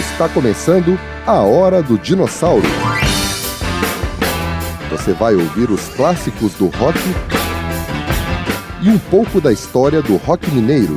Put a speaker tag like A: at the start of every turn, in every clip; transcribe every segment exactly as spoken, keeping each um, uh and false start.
A: Está começando a Hora do Dinossauro. Você vai ouvir os clássicos do rock e um pouco da história do rock mineiro.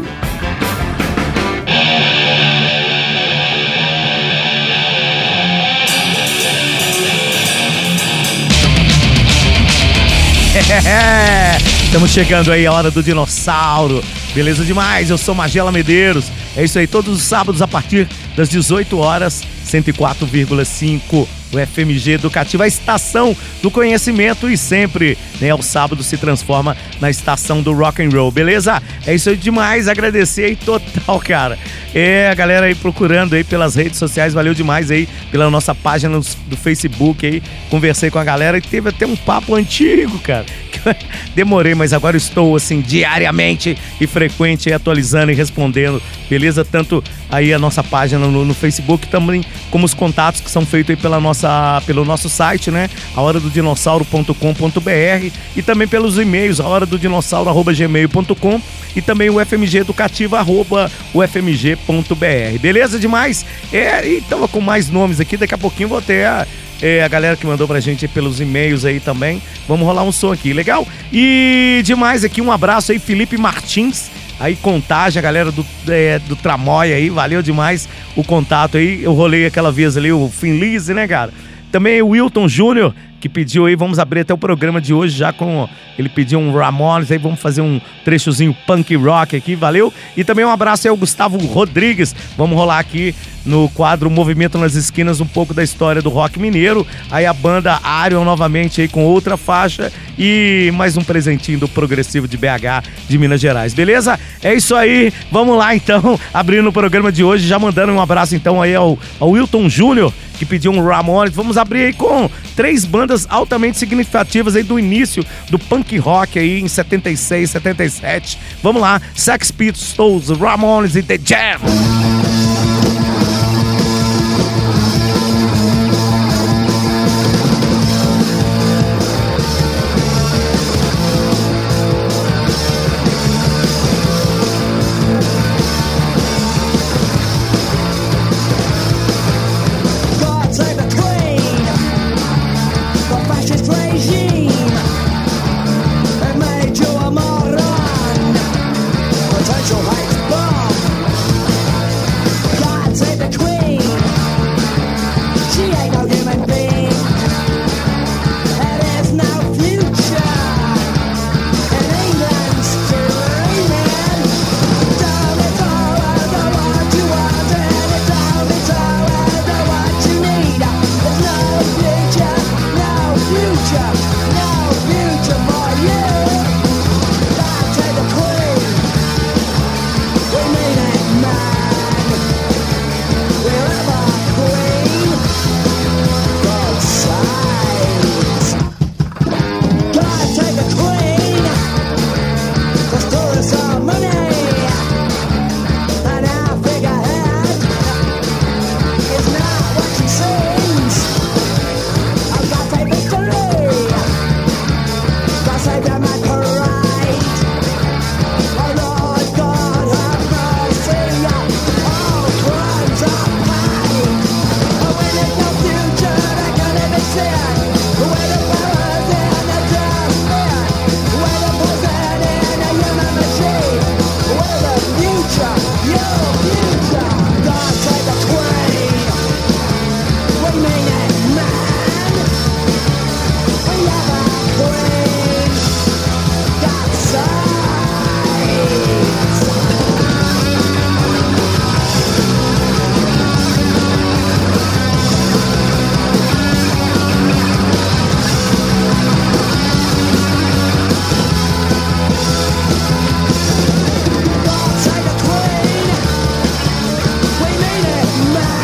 B: Estamos chegando aí a Hora do Dinossauro. Beleza demais, eu sou Magela Medeiros. É isso aí, todos os sábados a partir das dezoito horas, cento e quatro vírgula cinco, o F M G Educativa, a estação do conhecimento, e sempre, né, o sábado se transforma na estação do rock and roll, beleza? É isso aí demais, agradecer aí total, cara. É, a galera aí procurando aí pelas redes sociais, valeu demais aí pela nossa página do Facebook aí, conversei com a galera e teve até um papo antigo, cara. Demorei, mas agora estou assim diariamente e frequente, atualizando e respondendo, beleza? Tanto aí a nossa página no, no Facebook, também como os contatos que são feitos aí pela nossa, pelo nosso site, né? a hora do dinossauro ponto com ponto b r, e também pelos e-mails, a hora do dinossauro arroba gmail ponto com, e também o F M G Educativa arroba u f m g ponto b r, beleza demais? É, e tava com mais nomes aqui, daqui a pouquinho vou ter a É, a galera que mandou pra gente pelos e-mails aí também. Vamos rolar um som aqui, legal? E demais aqui, um abraço aí, Felipe Martins, aí Contagem, a galera do, é, do Tramóia aí, valeu demais o contato aí. Eu rolei aquela vez ali o Finlise, né, cara? Também o Wilton Júnior, que pediu aí, vamos abrir até o programa de hoje já com, ele pediu um Ramones, aí vamos fazer um trechozinho punk rock aqui, valeu? E também um abraço aí ao Gustavo Rodrigues, vamos rolar aqui no quadro Movimento nas Esquinas um pouco da história do rock mineiro, aí a banda Arion novamente aí com outra faixa e mais um presentinho do Progressivo de B H de Minas Gerais, beleza? É isso aí, vamos lá então, abrindo o programa de hoje, já mandando um abraço então aí ao, ao Wilton Júnior, que pediu um Ramones. Vamos abrir aí com três bandas altamente significativas aí do início do punk rock aí em setenta e seis, setenta e sete. Vamos lá, Sex Pistols, Ramones e The Jam.
C: Man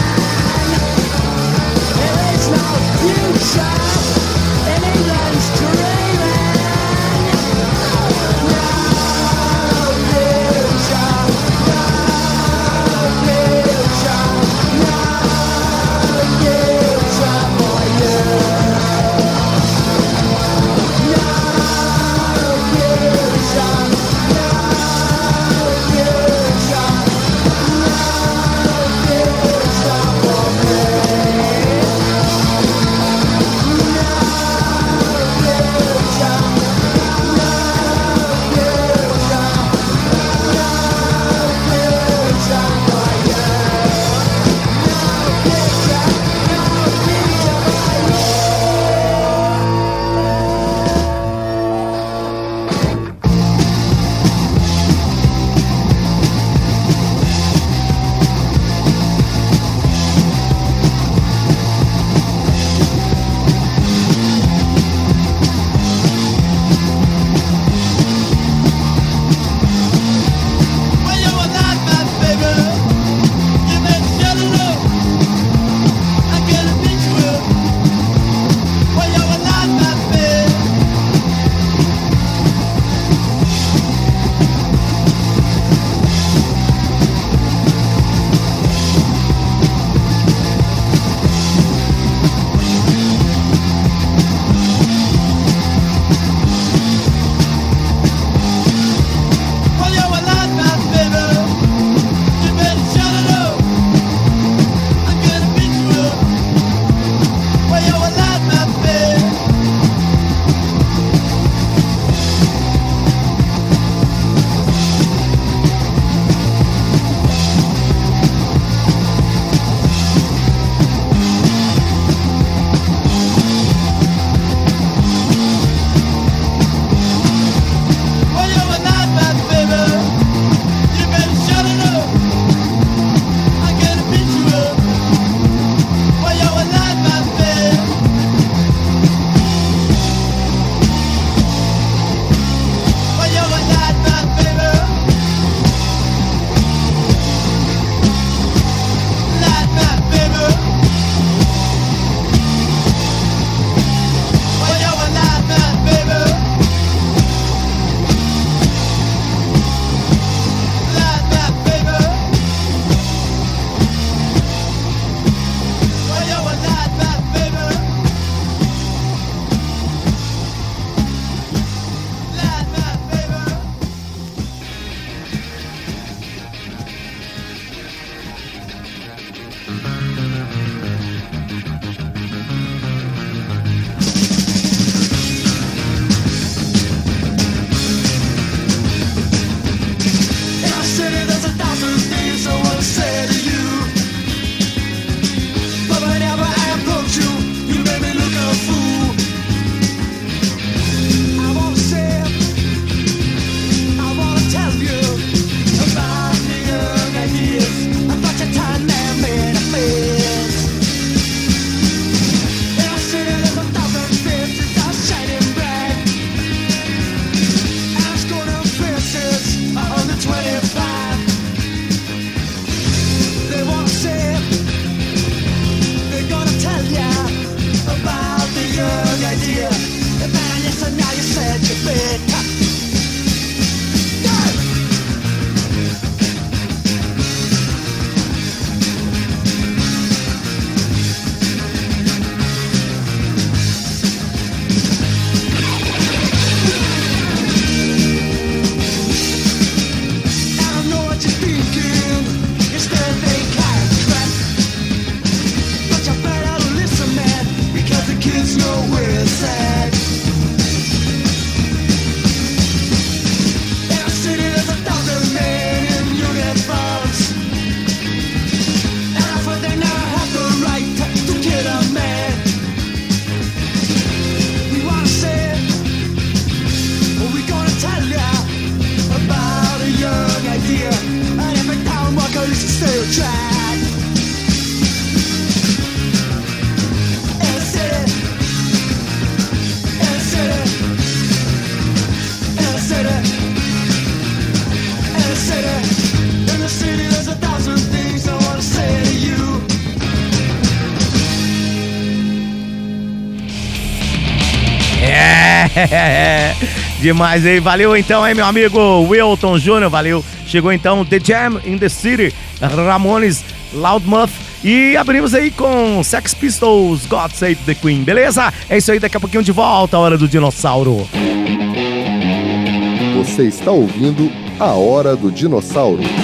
B: É, demais aí, valeu então, hein, meu amigo Wilton Júnior, valeu. Chegou então The Jam in the City, Ramones, Loudmouth e abrimos aí com Sex Pistols, God Save the Queen, beleza? É isso aí, daqui a pouquinho de volta, a Hora do Dinossauro.
A: Você está ouvindo A Hora do Dinossauro.